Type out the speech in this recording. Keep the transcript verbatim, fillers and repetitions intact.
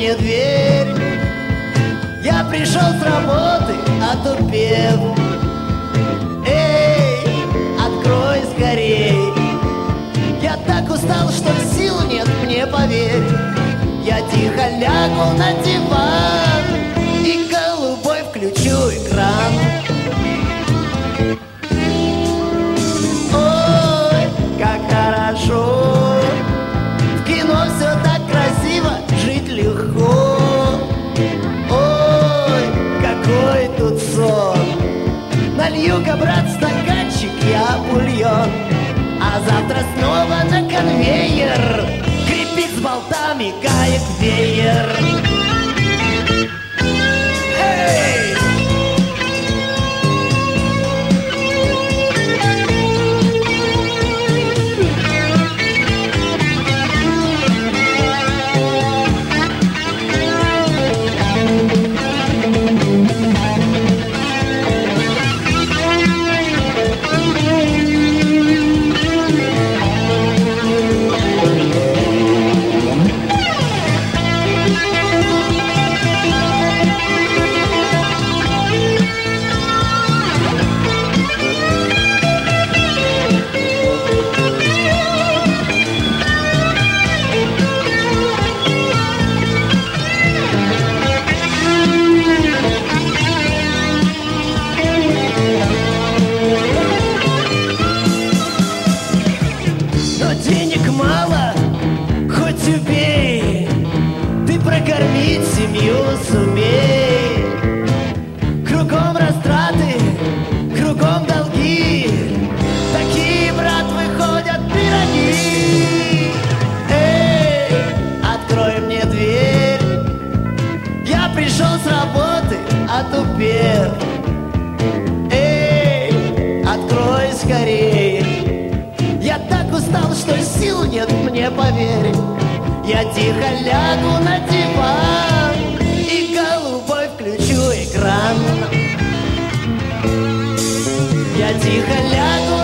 мне дверь. Я пришел с работы, отупев. Эй, открой скорей. Я так устал, что сил нет, мне поверь. Я тихо лягу на диван и голубой включу экран. Ой, как хорошо, в кино все так красиво, жить легко. Ой, какой тут сон. Налью-ка, брат, стаканчик я бульон, а завтра снова на конвейер крепить с болтами каек-веер. Эй! Денег мало, хоть убей, ты прокормить семью сумей. Кругом растраты, кругом долги, такие, брат, выходят пироги. Эй, открой мне дверь, я пришел с работы, отупев. Эй, открой скорей. Я так устал, что сил нет, мне поверь. Я тихо лягу на диван и голубой включу экран. Я тихо лягу